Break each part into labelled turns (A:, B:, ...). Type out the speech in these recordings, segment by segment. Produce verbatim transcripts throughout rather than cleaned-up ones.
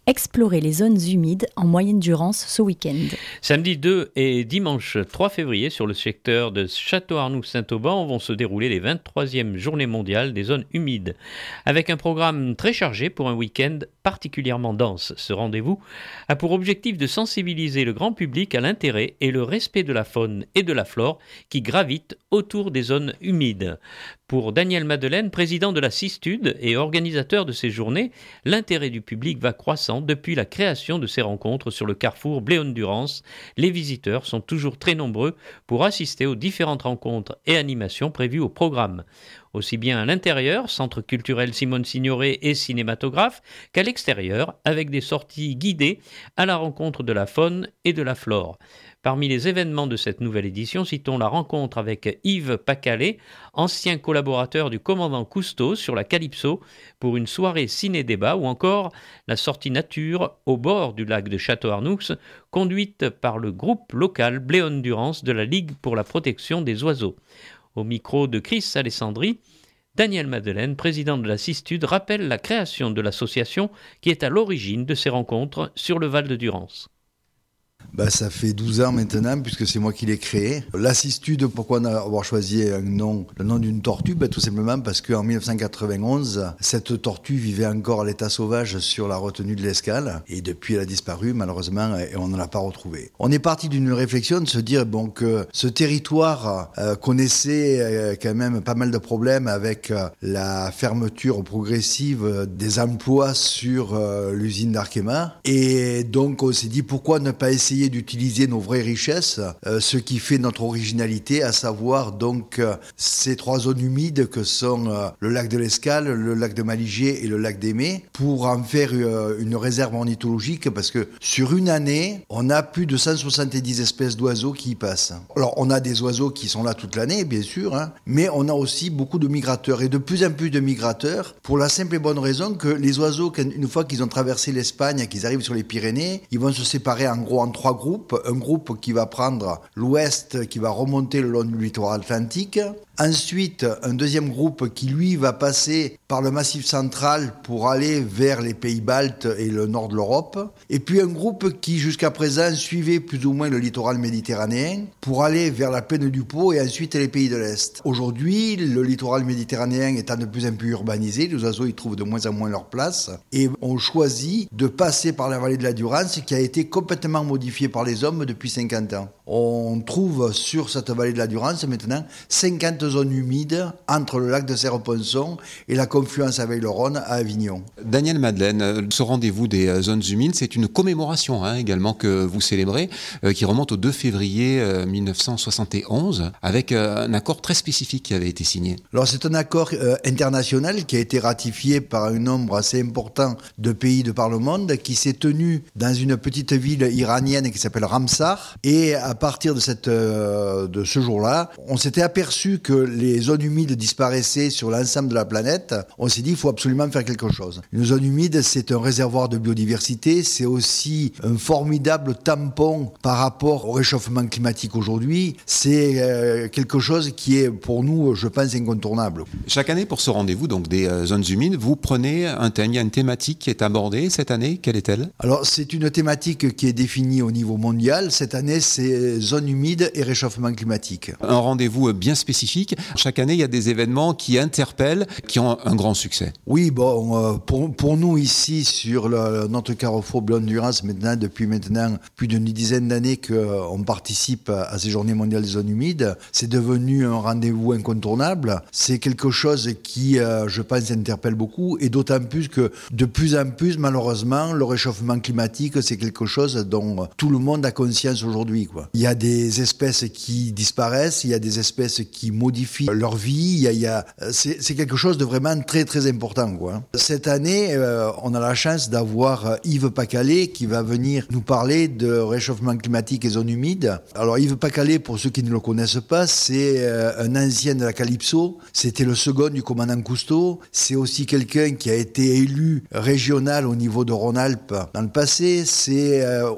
A: Explorer les zones humides en moyenne Durance ce week-end.
B: Samedi deux et dimanche trois février, sur le secteur de Château-Arnoux-Saint-Auban, vont se dérouler les vingt-troisièmes Journées mondiales des zones humides. Avec un programme très chargé pour un week-end particulièrement dense. Ce rendez-vous a pour objectif de sensibiliser le grand public à l'intérêt et le respect de la faune et de la flore qui gravitent autour des zones humides. Pour Daniel Madeleine, président de la Cistude et organisateur de ces journées, l'intérêt du public va croissant depuis la création de ces rencontres sur le carrefour Bléone-Durance. Les visiteurs sont toujours très nombreux pour assister aux différentes rencontres et animations prévues au programme. Aussi bien à l'intérieur, centre culturel Simone Signoret et cinématographe, qu'à l'extérieur, avec des sorties guidées à la rencontre de la faune et de la flore. Parmi les événements de cette nouvelle édition, citons la rencontre avec Yves Pacalé, ancien collaborateur du commandant Cousteau sur la Calypso, pour une soirée ciné-débat, ou encore la sortie nature au bord du lac de Château-Arnoux, conduite par le groupe local Bléone-Durance de la Ligue pour la protection des oiseaux. Au micro de Chris Alessandri, Daniel Madeleine, président de la Cistude, rappelle la création de l'association qui est à l'origine de ces rencontres sur le Val de Durance.
C: Bah, ça fait douze ans maintenant, puisque c'est moi qui l'ai créé. La Cistude, pourquoi avoir choisi un nom, le nom d'une tortue bah, tout simplement parce qu'en dix-neuf cent quatre-vingt-onze, cette tortue vivait encore à l'état sauvage sur la retenue de l'Escale. Et depuis, elle a disparu, malheureusement, et on ne l'a pas retrouvée. On est parti d'une réflexion de se dire bon, que ce territoire euh, connaissait euh, quand même pas mal de problèmes avec euh, la fermeture progressive des emplois sur euh, l'usine d'Arkema. Et donc, on s'est dit pourquoi ne pas essayer d'utiliser nos vraies richesses, euh, ce qui fait notre originalité, à savoir donc euh, ces trois zones humides que sont euh, le lac de l'Escale, le lac de Maligier et le lac d'Aimé, pour en faire euh, une réserve ornithologique, parce que sur une année, on a plus de cent soixante-dix espèces d'oiseaux qui y passent. Alors on a des oiseaux qui sont là toute l'année, bien sûr, hein, mais on a aussi beaucoup de migrateurs, et de plus en plus de migrateurs, pour la simple et bonne raison que les oiseaux, une fois qu'ils ont traversé l'Espagne, qu'ils arrivent sur les Pyrénées, ils vont se séparer en gros en trois groupes. Un groupe qui va prendre l'ouest, qui va remonter le long du littoral atlantique. Ensuite, un deuxième groupe qui, lui, va passer par le Massif central pour aller vers les pays baltes et le nord de l'Europe. Et puis un groupe qui, jusqu'à présent, suivait plus ou moins le littoral méditerranéen pour aller vers la plaine du Pô et ensuite les pays de l'Est. Aujourd'hui, le littoral méditerranéen étant de plus en plus urbanisé, les oiseaux y trouvent de moins en moins leur place et ont choisi de passer par la vallée de la Durance qui a été complètement modifiée par les hommes depuis cinquante ans. On trouve sur cette vallée de la Durance maintenant cinquante zones humides entre le lac de Serre-Ponçon et la confluence avec le Rhône à Avignon.
D: Daniel Madeleine, ce rendez-vous des zones humides, c'est une commémoration hein, également que vous célébrez, euh, qui remonte au deux février euh, dix-neuf cent soixante et onze, avec euh, un accord très spécifique qui avait été signé.
C: Alors c'est un accord euh, international qui a été ratifié par un nombre assez important de pays de par le monde, qui s'est tenu dans une petite ville iranienne qui s'appelle Ramsar, et à partir de, cette, euh, de ce jour-là, on s'était aperçu que les zones humides disparaissaient sur l'ensemble de la planète. On s'est dit qu'il faut absolument faire quelque chose. Une zone humide, c'est un réservoir de biodiversité, c'est aussi un formidable tampon par rapport au réchauffement climatique aujourd'hui. C'est euh, quelque chose qui est pour nous, je pense, incontournable.
D: Chaque année, pour ce rendez-vous donc des euh, zones humides, vous prenez un thème, il y a une thématique qui est abordée cette année. Quelle est-elle ?
C: Alors, c'est une thématique qui est définie au niveau mondial. Cette année, c'est zones humides et réchauffement climatique.
D: Un rendez-vous bien spécifique. Chaque année, il y a des événements qui interpellent, qui ont un grand succès.
C: Oui, bon, euh, pour, pour nous ici, sur le, notre carrefour Bléone-Durance, maintenant, depuis maintenant plus d'une dizaine d'années qu'on participe à ces journées mondiales des zones humides, c'est devenu un rendez-vous incontournable. C'est quelque chose qui, euh, je pense, interpelle beaucoup, et d'autant plus que de plus en plus, malheureusement, le réchauffement climatique, c'est quelque chose dont tout le monde a conscience aujourd'hui, quoi. Il y a des espèces qui disparaissent, il y a des espèces qui modifient leur vie, il y a, il y a, c'est, c'est quelque chose de vraiment très très important, quoi. Cette année, euh, on a la chance d'avoir Yves Pacalé qui va venir nous parler de réchauffement climatique et zones humides. Alors Yves Pacalé, pour ceux qui ne le connaissent pas, c'est euh, un ancien de la Calypso, c'était le second du commandant Cousteau, c'est aussi quelqu'un qui a été élu régional au niveau de Rhône-Alpes dans le passé, c'est euh, un naturaliste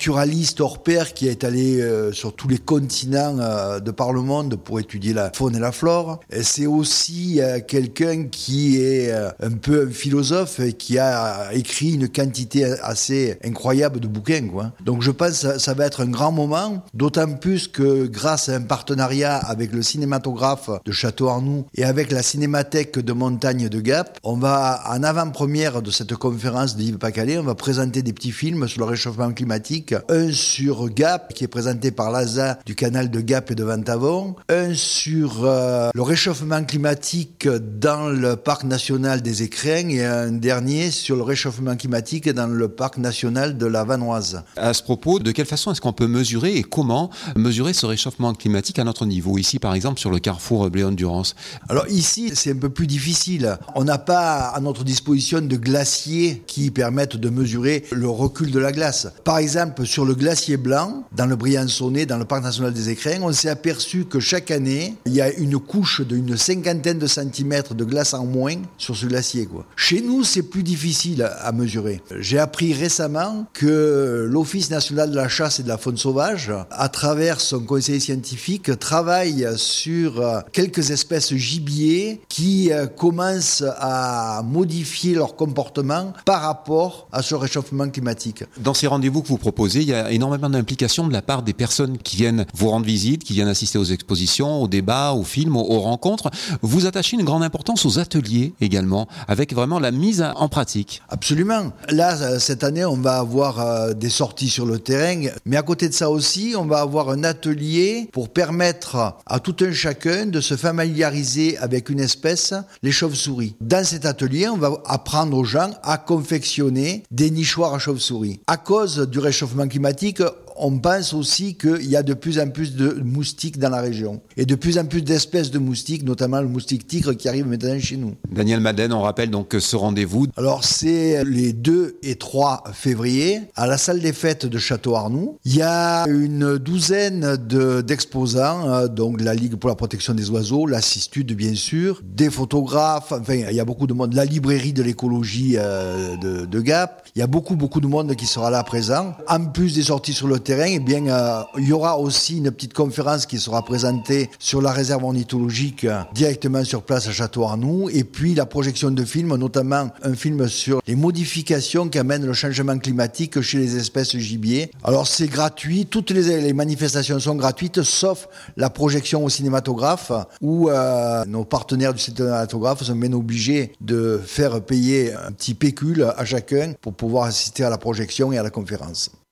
C: naturaliste hors pair qui est allé euh, sur tous les continents euh, de par le monde pour étudier la faune et la flore. Et c'est aussi euh, quelqu'un qui est euh, un peu un philosophe et qui a écrit une quantité assez incroyable de bouquins, quoi. Donc je pense que ça, ça va être un grand moment, d'autant plus que grâce à un partenariat avec le cinématographe de Château-Arnoux et avec la cinémathèque de montagne de Gap, on va, en avant-première de cette conférence de Yves Pacalet, on va présenter des petits films sur le réchauffement climatique. Un sur Gap, qui est présenté par l'A S A du canal de Gap et de Ventavon. Un sur euh, le réchauffement climatique dans le parc national des Écrins et un dernier sur le réchauffement climatique dans le parc national de la Vanoise.
D: À ce propos, de quelle façon est-ce qu'on peut mesurer et comment mesurer ce réchauffement climatique à notre niveau? Ici, par exemple, sur le carrefour Bléone-Durance.
C: Alors ici, c'est un peu plus difficile. On n'a pas à notre disposition de glaciers qui permettent de mesurer le recul de la glace. Par exemple, sur le glacier blanc, dans le Briançonnais, dans le parc national des Écrins, on s'est aperçu que chaque année, il y a une couche d'une cinquantaine de centimètres de glace en moins sur ce glacier, quoi. Chez nous, c'est plus difficile à mesurer. J'ai appris récemment que l'Office national de la chasse et de la faune sauvage, à travers son conseil scientifique, travaille sur quelques espèces gibier qui commencent à modifier leur comportement par rapport à ce réchauffement climatique.
D: Dans ces rendez-vous que vous proposez, il y a énormément d'implications de la part des personnes qui viennent vous rendre visite, qui viennent assister aux expositions, aux débats, aux films, aux, aux rencontres. Vous attachez une grande importance aux ateliers également, avec vraiment la mise en pratique.
C: Absolument. Là, cette année, on va avoir euh, des sorties sur le terrain, mais à côté de ça aussi, on va avoir un atelier pour permettre à tout un chacun de se familiariser avec une espèce, les chauves-souris. Dans cet atelier, on va apprendre aux gens à confectionner des nichoirs à chauves-souris. À cause du réchauffement climatique, on pense aussi qu'il y a de plus en plus de moustiques dans la région et de plus en plus d'espèces de moustiques, notamment le moustique tigre qui arrive maintenant chez nous.
D: Daniel Madène, on rappelle donc ce rendez-vous.
C: Alors c'est les deux et trois février à la salle des fêtes de Château-Arnoux. Il y a une douzaine de, d'exposants, euh, donc de la Ligue pour la protection des oiseaux, la Cistude bien sûr, des photographes, enfin il y a beaucoup de monde, la librairie de l'écologie euh, de, de Gap. Il y a beaucoup beaucoup de monde qui sera là présent. En plus des sorties sur le terrain, eh bien, euh, il y aura aussi une petite conférence qui sera présentée sur la réserve ornithologique euh, directement sur place à Château-Arnoux, et puis la projection de films, notamment un film sur les modifications qu'amène le changement climatique chez les espèces gibier. Alors c'est gratuit, toutes les, les manifestations sont gratuites, sauf la projection au cinématographe, où euh, nos partenaires du cinématographe sont bien obligés de faire payer un petit pécule à chacun pour pouvoir assister à la projection et à la conférence.